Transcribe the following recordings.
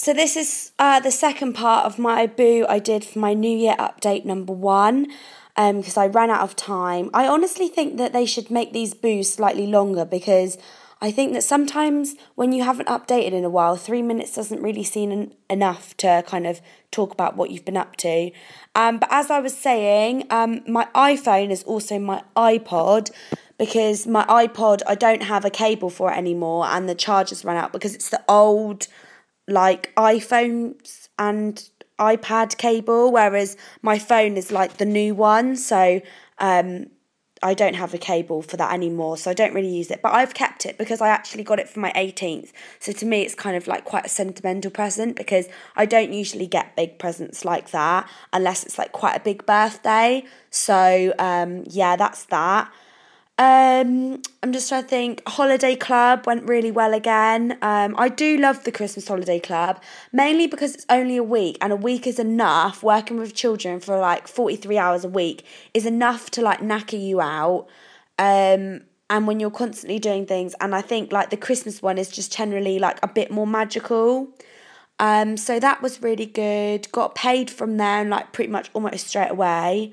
So this is the second part of my boo I did for my New Year update number 1, because I ran out of time. I honestly think that they should make these boos slightly longer, because I think that sometimes when you haven't updated in a while, 3 minutes doesn't really seem enough to kind of talk about what you've been up to. But as I was saying, my iPhone is also my iPod, because my iPod, I don't have a cable for it anymore, and the charger's run out because it's the old like iPhones and iPad cable, whereas my phone is like the new one, so I don't have a cable for that anymore, so I don't really use it. But I've kept it because I actually got it for my 18th, so to me it's kind of like quite a sentimental present, because I don't usually get big presents like that unless it's like quite a big birthday. So yeah, that's that. I'm just trying to think. Holiday Club went really well again. I do love the Christmas Holiday Club, mainly because it's only a week, and a week is enough. Working with children for like 43 hours a week is enough to like knacker you out. And when you're constantly doing things, and I think like the Christmas one is just generally like a bit more magical. So that was really good. Got paid from them like pretty much almost straight away.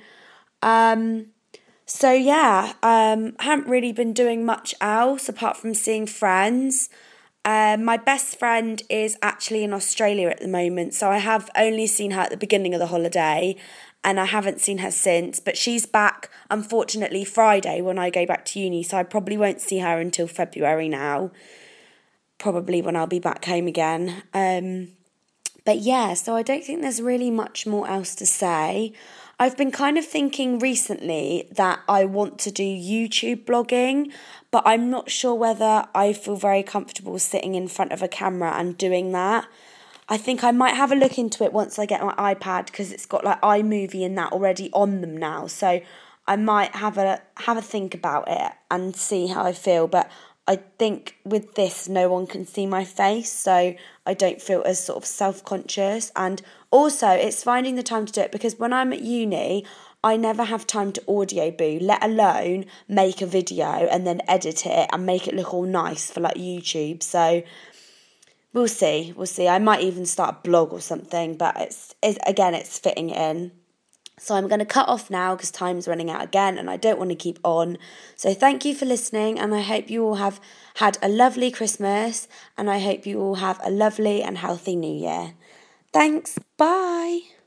So yeah, haven't really been doing much else apart from seeing friends. My best friend is actually in Australia at the moment, so I have only seen her at the beginning of the holiday, and I haven't seen her since. But she's back, unfortunately, Friday when I go back to uni, so I probably won't see her until February now, probably when I'll be back home again. But yeah, so I don't think there's really much more else to say. I've been kind of thinking recently that I want to do YouTube blogging, but I'm not sure whether I feel very comfortable sitting in front of a camera and doing that. I think I might have a look into it once I get my iPad, because it's got like iMovie and that already on them now. So I might have a think about it and see how I feel. But I think with this, no one can see my face, so I don't feel as sort of self-conscious. And also, it's finding the time to do it, because when I'm at uni, I never have time to audio boo, let alone make a video and then edit it and make it look all nice for like YouTube. So we'll see. I might even start a blog or something, but it's fitting in. So I'm going to cut off now because time's running out again and I don't want to keep on. So thank you for listening, and I hope you all have had a lovely Christmas, and I hope you all have a lovely and healthy New Year. Thanks. Bye.